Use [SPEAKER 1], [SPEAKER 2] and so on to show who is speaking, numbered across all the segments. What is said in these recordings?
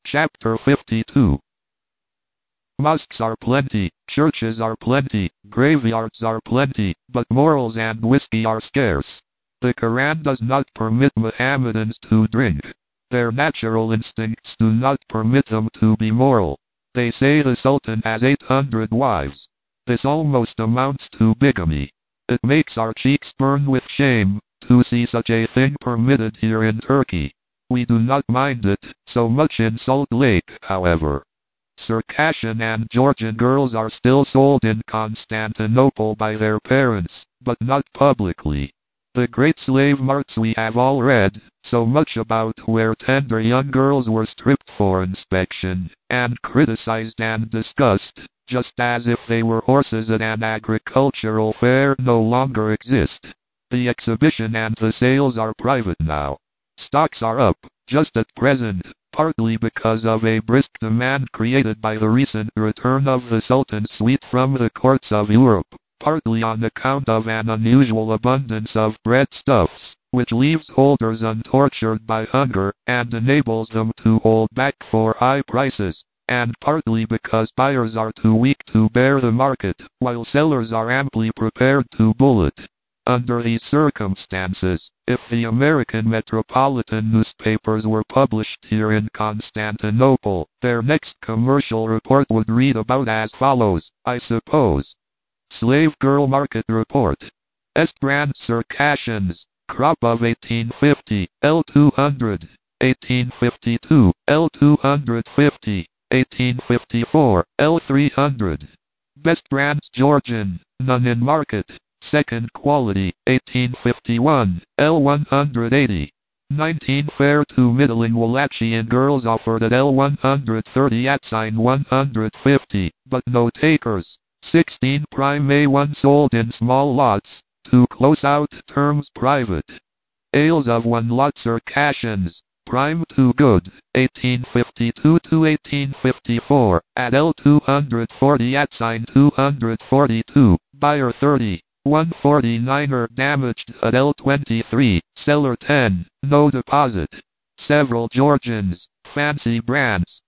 [SPEAKER 1] Chapter 52. Mosques are plenty, churches are plenty, graveyards are plenty, but morals and whiskey are scarce. The Quran does not permit Mohammedans to drink. Their natural instincts do not permit them to be moral. They say the Sultan has 800 wives. This almost amounts to bigamy. It makes our cheeks burn with shame to see such a thing permitted here in Turkey. We do not mind it so much in Salt Lake, however. Circassian and Georgian girls are still sold in Constantinople by their parents, but not publicly. The great slave marts we have all read so much about, where tender young girls were stripped for inspection, and criticized and discussed, just as if they were horses at an agricultural fair, no longer exist. The exhibition and the sales are private now. Stocks are up, just at present, partly because of a brisk demand created by the recent return of the Sultan's suite from the courts of Europe, partly on account of an unusual abundance of breadstuffs, which leaves holders untortured by hunger, and enables them to hold back for high prices, and partly because buyers are too weak to bear the market, while sellers are amply prepared to bull it. Under these circumstances, if the American metropolitan newspapers were published here in Constantinople, their next commercial report would read about as follows, I suppose. Slave Girl Market Report. Estbrand Circassians, crop of 1850, L200, 1852, L250, 1854, L300. Best brands Georgian, none in market. Second quality, 1851, L180. 19 fair to middling Wallachian girls offered at L130 at sign 150, but no takers. 16 prime A1 sold in small lots, to close out terms private. Ales of 1 lot Circassians, prime to good, 1852 to 1854, at L240 at sign 242, buyer 30. 149er damaged at L23, seller 10, no deposit. Several Georgians, fancy brands,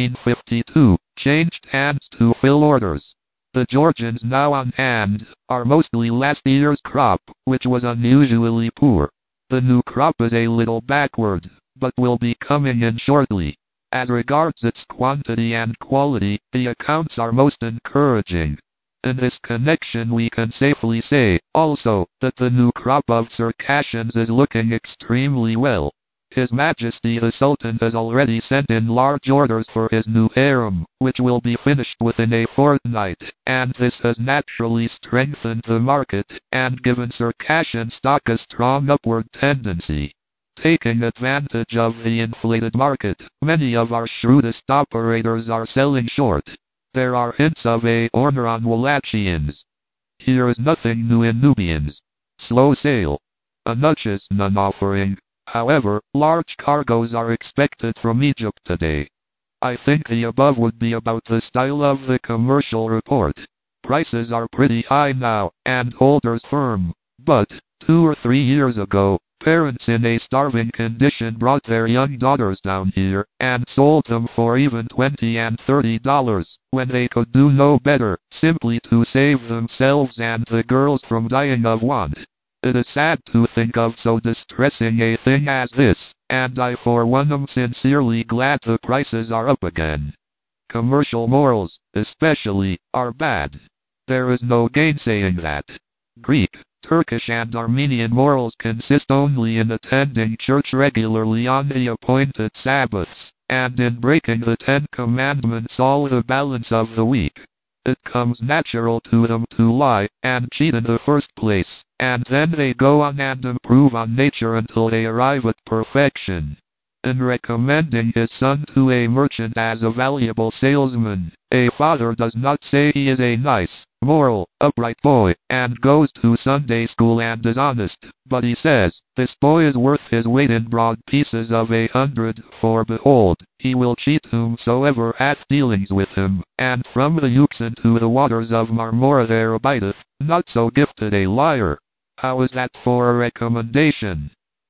[SPEAKER 1] 1852, changed hands to fill orders. The Georgians now on hand are mostly last year's crop, which was unusually poor. The new crop is a little backward, but will be coming in shortly. As regards its quantity and quality, the accounts are most encouraging. In this connection we can safely say, also, that the new crop of Circassians is looking extremely well. His Majesty the Sultan has already sent in large orders for his new harem, which will be finished within a fortnight, and this has naturally strengthened the market, and given Circassian stock a strong upward tendency. Taking advantage of the inflated market, many of our shrewdest operators are selling short. There are hints of a corner on Wallachians. Here is nothing new in Nubians. Slow sale. Anuchas none offering. However, large cargoes are expected from Egypt today. I think the above would be about the style of the commercial report. Prices are pretty high now, and holders firm. But, 2 or 3 years ago, parents in a starving condition brought their young daughters down here, and sold them for even $20 and $30, when they could do no better, simply to save themselves and the girls from dying of want. It is sad to think of so distressing a thing as this, and I for one am sincerely glad the prices are up again. Commercial morals, especially, are bad. There is no gainsaying that. Greek, Turkish and Armenian morals consist only in attending church regularly on the appointed Sabbaths, and in breaking the 10 Commandments all the balance of the week. It comes natural to them to lie and cheat in the first place, and then they go on and improve on nature until they arrive at perfection. In recommending his son to a merchant as a valuable salesman, a father does not say he is a nice, moral, upright boy, and goes to Sunday school and is honest, but he says, this boy is worth his weight in broad pieces of 100, for behold, he will cheat whomsoever hath dealings with him, and from the Euxine to the waters of Marmora there abideth, not so gifted a liar. How is that for a recommendation?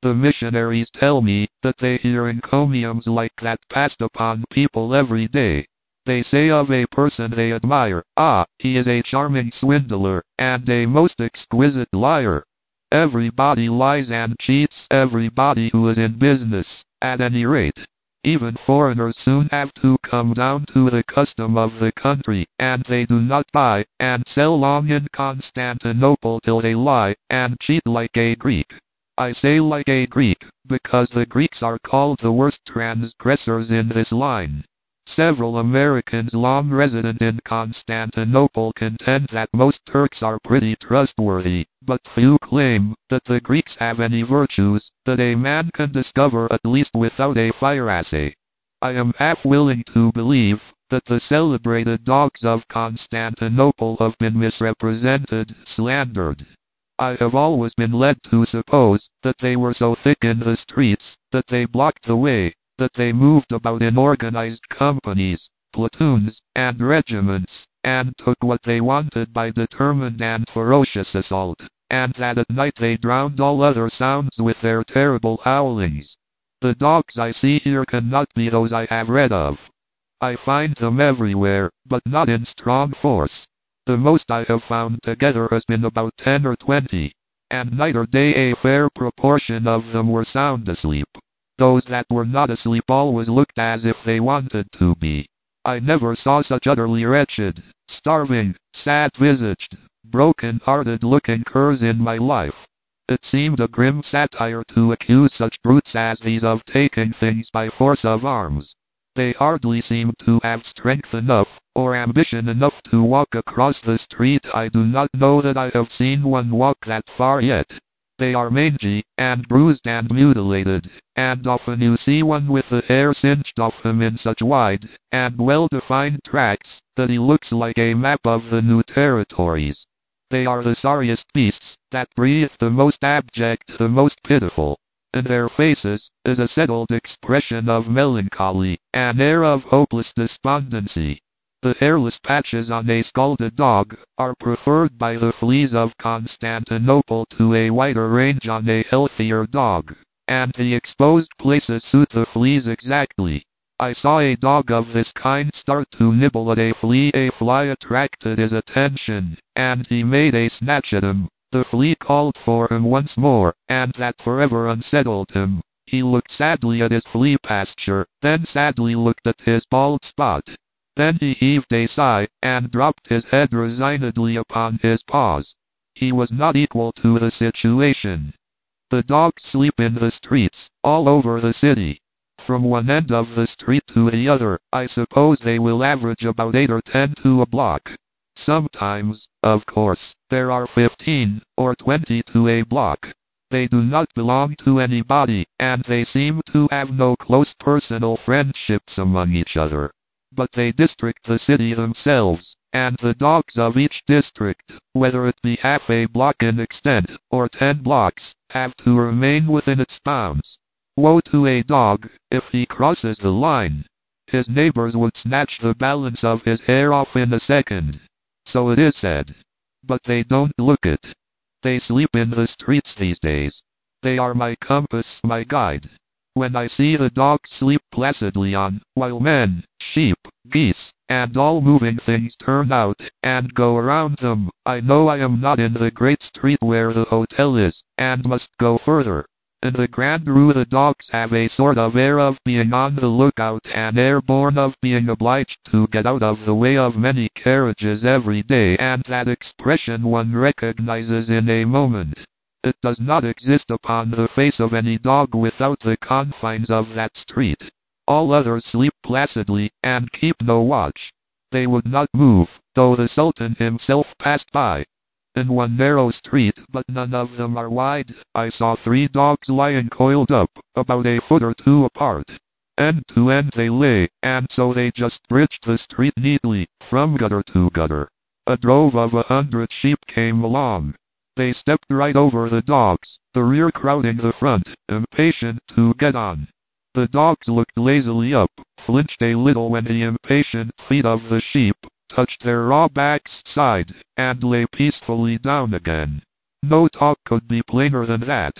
[SPEAKER 1] The missionaries tell me that they hear encomiums like that passed upon people every day. They say of a person they admire, "Ah, he is a charming swindler, and a most exquisite liar." Everybody lies and cheats everybody who is in business, at any rate. Even foreigners soon have to come down to the custom of the country, and they do not buy and sell long in Constantinople till they lie and cheat like a Greek. I say like a Greek, because the Greeks are called the worst transgressors in this line. Several Americans long resident in Constantinople contend that most Turks are pretty trustworthy, but few claim that the Greeks have any virtues that a man can discover at least without a fire assay. I am half willing to believe that the celebrated dogs of Constantinople have been misrepresented, slandered. I have always been led to suppose that they were so thick in the streets that they blocked the way, that they moved about in organized companies, platoons, and regiments, and took what they wanted by determined and ferocious assault, and that at night they drowned all other sounds with their terrible howlings. The dogs I see here cannot be those I have read of. I find them everywhere, but not in strong force. The most I have found together has been about 10 or 20, and night or day a fair proportion of them were sound asleep. Those that were not asleep always looked as if they wanted to be. I never saw such utterly wretched, starving, sad-visaged, broken-hearted looking curs in my life. It seemed a grim satire to accuse such brutes as these of taking things by force of arms. They hardly seemed to have strength enough, or ambition enough to walk across the street. I do not know that I have seen one walk that far yet. They are mangy, and bruised and mutilated, and often you see one with the hair singed off him in such wide and well-defined tracks that he looks like a map of the new territories. They are the sorriest beasts that breathe, the most abject, the most pitiful. In their faces is a settled expression of melancholy, an air of hopeless despondency. The hairless patches on a scalded dog are preferred by the fleas of Constantinople to a wider range on a healthier dog, and the exposed places suit the fleas exactly. I saw a dog of this kind start to nibble at a flea. A fly attracted his attention, and he made a snatch at him. The flea called for him once more, and that forever unsettled him. He looked sadly at his flea pasture, then sadly looked at his bald spot. Then he heaved a sigh, and dropped his head resignedly upon his paws. He was not equal to the situation. The dogs sleep in the streets, all over the city. From one end of the street to the other, I suppose they will average about 8 or 10 to a block. Sometimes, of course, there are 15 or 20 to a block. They do not belong to anybody, and they seem to have no close personal friendships among each other. But they district the city themselves, and the dogs of each district, whether it be half a block in extent or 10 blocks, have to remain within its bounds. Woe to a dog if he crosses the line. His neighbors would snatch the balance of his hair off in a second. So it is said. But they don't look it. They sleep in the streets these days. They are my compass, my guide. When I see the dogs sleep placidly on, while men, sheep, geese, and all moving things turn out and go around them, I know I am not in the great street where the hotel is, and must go further. In the Grand Rue the dogs have a sort of air of being on the lookout, an air born of being obliged to get out of the way of many carriages every day, and that expression one recognizes in a moment. It does not exist upon the face of any dog without the confines of that street. All others sleep placidly, and keep no watch. They would not move, though the Sultan himself passed by. In one narrow street, but none of them are wide, I saw 3 dogs lying coiled up, about a foot or 2 apart. End to end they lay, and so they just bridged the street neatly, from gutter to gutter. A drove of 100 sheep came along. They stepped right over the dogs, the rear crowding the front, impatient to get on. The dogs looked lazily up, flinched a little when the impatient feet of the sheep touched their raw backs' side, and lay peacefully down again. No talk could be plainer than that.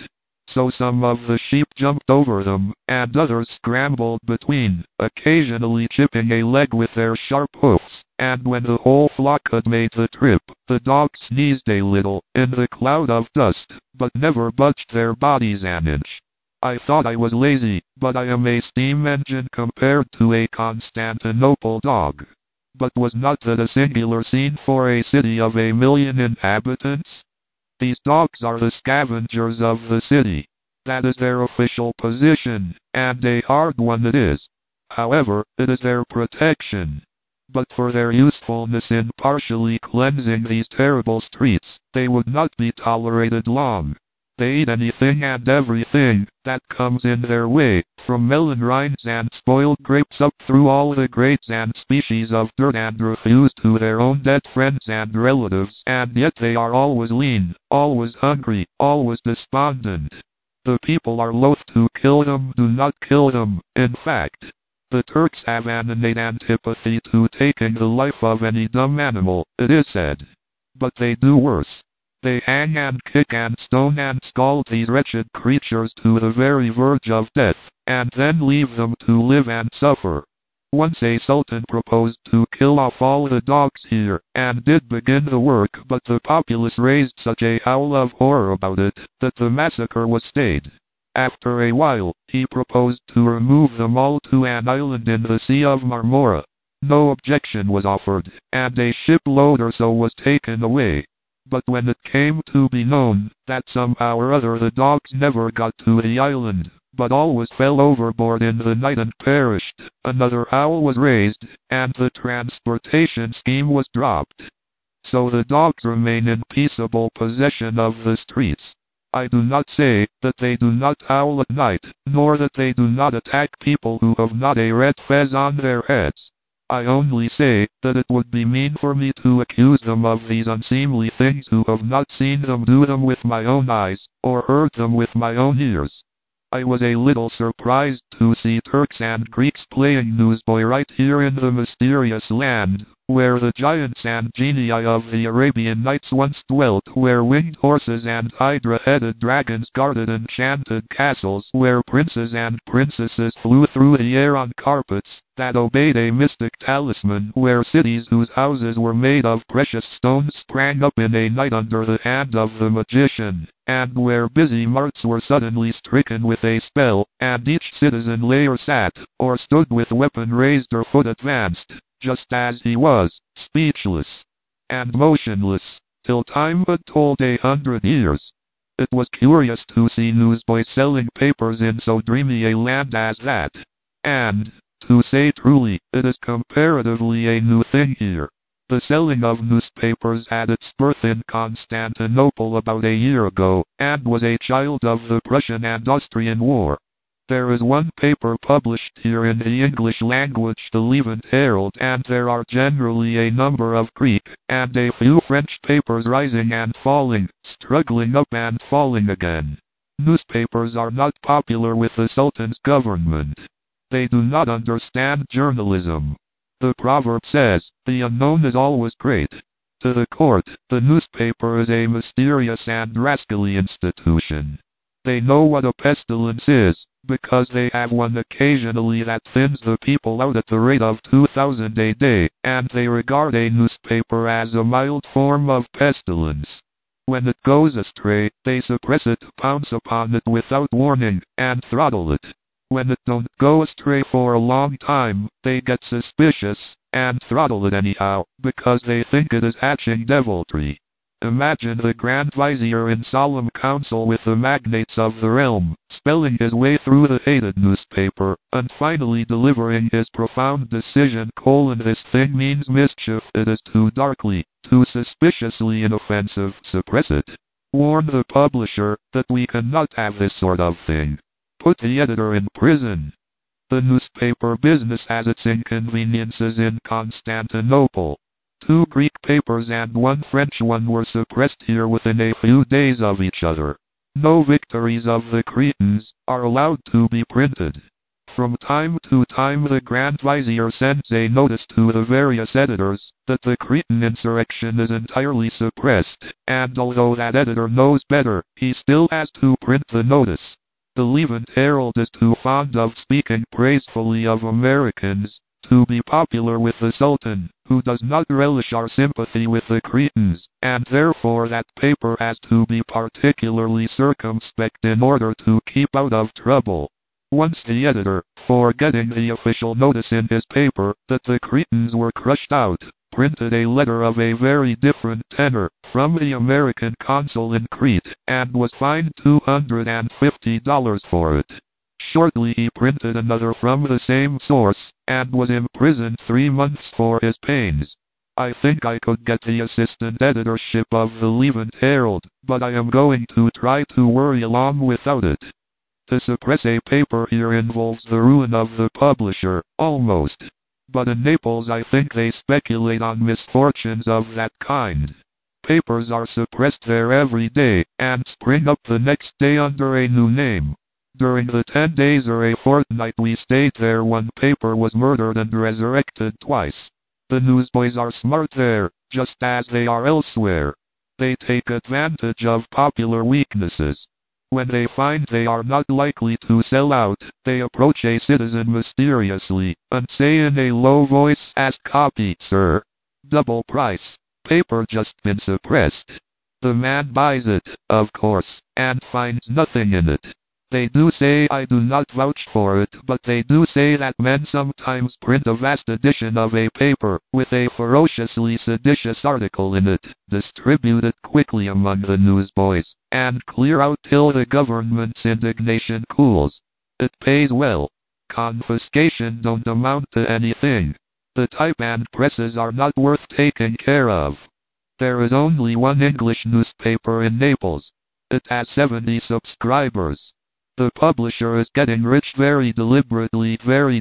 [SPEAKER 1] so some of the sheep jumped over them, and others scrambled between, occasionally chipping a leg with their sharp hoofs, and when the whole flock had made the trip, the dogs sneezed a little, in the cloud of dust, but never budged their bodies an inch. I thought I was lazy, but I am a steam engine compared to a Constantinople dog. But was not that a singular scene for a city of 1,000,000 inhabitants? These dogs are the scavengers of the city. That is their official position, and a hard one it is. However, it is their protection. But for their usefulness in partially cleansing these terrible streets, they would not be tolerated long. They eat anything and everything that comes in their way, from melon rinds and spoiled grapes up through all the grades and species of dirt, and refuse to their own dead friends and relatives, and yet they are always lean, always hungry, always despondent. The people are loath to kill them, do not kill them, in fact. The Turks have an innate antipathy to taking the life of any dumb animal, it is said. But they do worse. They hang and kick and stone and scald these wretched creatures to the very verge of death, and then leave them to live and suffer. Once a sultan proposed to kill off all the dogs here, and did begin the work, but the populace raised such a howl of horror about it, that the massacre was stayed. After a while, he proposed to remove them all to an island in the Sea of Marmora. No objection was offered, and a shipload or so was taken away. But when it came to be known that somehow or other the dogs never got to the island, but always fell overboard in the night and perished, another howl was raised, and the transportation scheme was dropped. So the dogs remain in peaceable possession of the streets. I do not say that they do not howl at night, nor that they do not attack people who have not a red fez on their heads. I only say that it would be mean for me to accuse them of these unseemly things who have not seen them do them with my own eyes, or heard them with my own ears. I was a little surprised to see Turks and Greeks playing newsboy right here in the mysterious land, where the giants and genii of the Arabian Nights once dwelt, where winged horses and hydra-headed dragons guarded enchanted castles, where princes and princesses flew through the air on carpets that obeyed a mystic talisman, where cities whose houses were made of precious stones sprang up in a night under the hand of the magician, and where busy marts were suddenly stricken with a spell, and each citizen lay or sat, or stood with weapon raised or foot advanced, just as he was, speechless and motionless, till time had told 100 years. It was curious to see newsboys selling papers in so dreamy a land as that. And, to say truly, it is comparatively a new thing here. The selling of newspapers had its birth in Constantinople about a year ago, and was a child of the Prussian and Austrian War. There is one paper published here in the English language, the Levant Herald, and there are generally a number of Greek, and a few French papers rising and falling, struggling up and falling again. Newspapers are not popular with the Sultan's government. They do not understand journalism. The proverb says, the unknown is always great. To the court, the newspaper is a mysterious and rascally institution. They know what a pestilence is, because they have one occasionally that thins the people out at the rate of 2,000 a day, and they regard a newspaper as a mild form of pestilence. When it goes astray, they suppress it, pounce upon it without warning, and throttle it. When it don't go astray for a long time, they get suspicious, and throttle it anyhow, because they think it is hatching deviltry. Imagine the Grand Vizier in solemn council with the magnates of the realm, spelling his way through the hated newspaper, and finally delivering his profound decision: this thing means mischief, it is too darkly, too suspiciously inoffensive, suppress it. Warn the publisher that we cannot have this sort of thing. Put the editor in prison. The newspaper business has its inconveniences in Constantinople. 2 Greek papers and 1 French one were suppressed here within a few days of each other. No victories of the Cretans are allowed to be printed. From time to time the Grand Vizier sends a notice to the various editors that the Cretan insurrection is entirely suppressed, and although that editor knows better, he still has to print the notice. The Levant Herald is too fond of speaking praisefully of Americans to be popular with the Sultan, who does not relish our sympathy with the Cretans, and therefore that paper has to be particularly circumspect in order to keep out of trouble. Once the editor, forgetting the official notice in his paper that the Cretans were crushed out, printed a letter of a very different tenor from the American consul in Crete, and was fined $250 for it. Shortly he printed another from the same source, and was imprisoned 3 months for his pains. I think I could get the assistant editorship of the Levant Herald, but I am going to try to worry along without it. To suppress a paper here involves the ruin of the publisher, almost. But in Naples I think they speculate on misfortunes of that kind. Papers are suppressed there every day, and spring up the next day under a new name. During the 10 days or a fortnight we stayed there, one paper was murdered and resurrected twice. The newsboys are smart there, just as they are elsewhere. They take advantage of popular weaknesses. When they find they are not likely to sell out, they approach a citizen mysteriously, and say in a low voice, "Ask copy, sir. Double price. Paper just been suppressed." The man buys it, of course, and finds nothing in it. They do say, I do not vouch for it, but they do say that men sometimes print a vast edition of a paper, with a ferociously seditious article in it, distribute it quickly among the newsboys, and clear out till the government's indignation cools. It pays well. Confiscation don't amount to anything. The type and presses are not worth taking care of. There is only one English newspaper in Naples. It has 70 subscribers. The publisher is getting rich very deliberately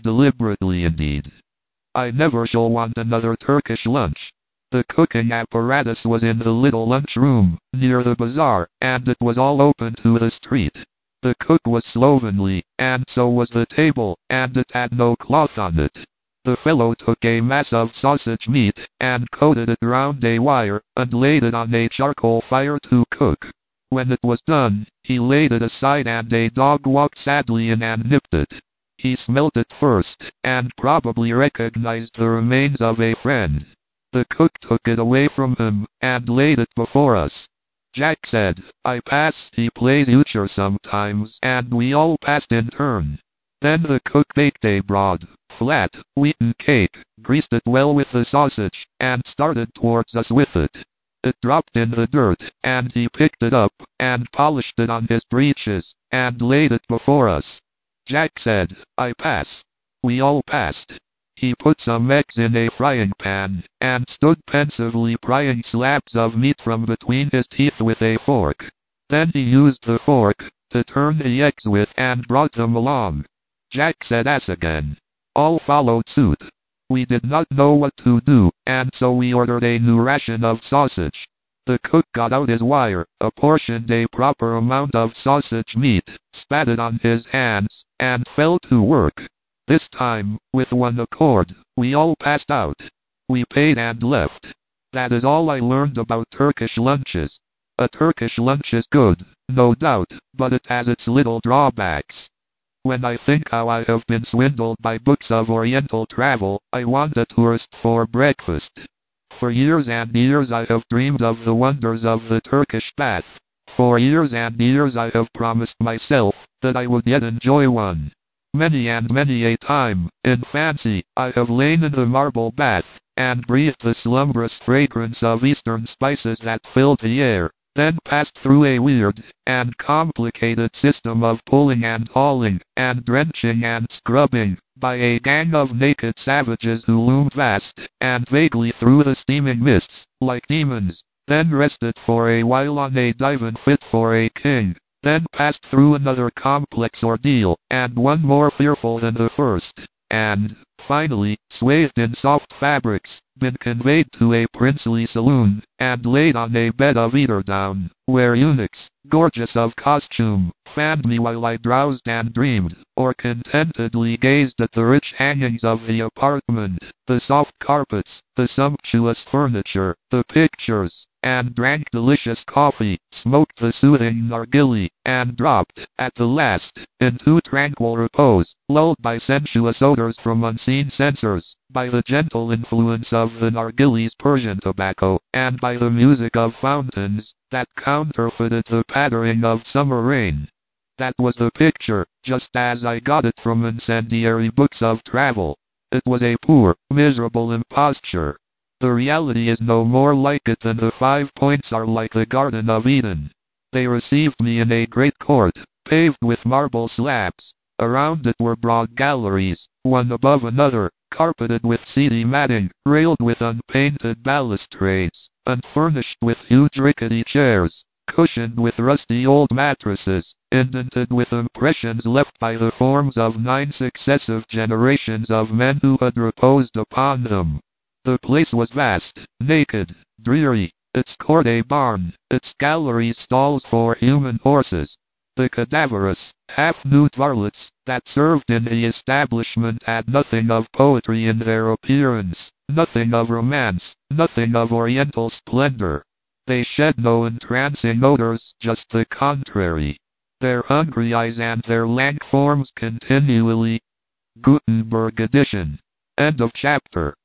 [SPEAKER 1] indeed. I never shall want another Turkish lunch. The cooking apparatus was in the little lunchroom, near the bazaar, and it was all open to the street. The cook was slovenly, and so was the table, and it had no cloth on it. The fellow took a mass of sausage meat, and coated it round a wire, and laid it on a charcoal fire to cook. When it was done, he laid it aside and a dog walked sadly in and nipped it. He smelt it first, and probably recognized the remains of a friend. The cook took it away from him, and laid it before us. Jack said, "I pass." He plays euchre sometimes, and we all passed in turn. Then the cook baked a broad, flat, wheaten cake, greased it well with the sausage, and started towards us with it. It dropped in the dirt, and he picked it up, and polished it on his breeches, and laid it before us. Jack said, "I pass." We all passed. He put some eggs in a frying pan, and stood pensively prying slabs of meat from between his teeth with a fork. Then he used the fork to turn the eggs with and brought them along. Jack said "ass" again. All followed suit. We did not know what to do, and so we ordered a new ration of sausage. The cook got out his wire, apportioned a proper amount of sausage meat, spat it on his hands, and fell to work. This time, with one accord, we all passed out. We paid and left. That is all I learned about Turkish lunches. A Turkish lunch is good, no doubt, but it has its little drawbacks. When I think how I have been swindled by books of Oriental travel, I want a tourist for breakfast. For years and years I have dreamed of the wonders of the Turkish bath. For years and years I have promised myself that I would yet enjoy one. Many and many a time, in fancy, I have lain in the marble bath, and breathed the slumbrous fragrance of Eastern spices that filled the air, then passed through a weird and complicated system of pulling and hauling, and drenching and scrubbing, by a gang of naked savages who loomed vast and vaguely through the steaming mists, like demons, then rested for a while on a divan fit for a king, then passed through another complex ordeal, and one more fearful than the first, and, finally, swathed in soft fabrics, been conveyed to a princely saloon, and laid on a bed of eiderdown, where eunuchs, gorgeous of costume, fanned me while I drowsed and dreamed, or contentedly gazed at the rich hangings of the apartment, the soft carpets, the sumptuous furniture, the pictures, and drank delicious coffee, smoked the soothing nargilly, and dropped, at the last, into tranquil repose, lulled by sensuous odors from unseen censers, by the gentle influence of the nargilly's Persian tobacco, and by the music of fountains, that counterfeited the pattering of summer rain. That was the picture, just as I got it from incendiary books of travel. It was a poor, miserable imposture. The reality is no more like it than the 5 points are like the Garden of Eden. They received me in a great court, paved with marble slabs. Around it were broad galleries, one above another, carpeted with seedy matting, railed with unpainted balustrades, and furnished with huge rickety chairs, cushioned with rusty old mattresses, indented with impressions left by the forms of 9 successive generations of men who had reposed upon them. The place was vast, naked, dreary, its court a barn, its galleries stalls for human horses. The cadaverous, half-nude varlets that served in the establishment had nothing of poetry in their appearance, nothing of romance, nothing of oriental splendor. They shed no entrancing odors, just the contrary. Their hungry eyes and their lank forms continually. Gutenberg edition. End of chapter.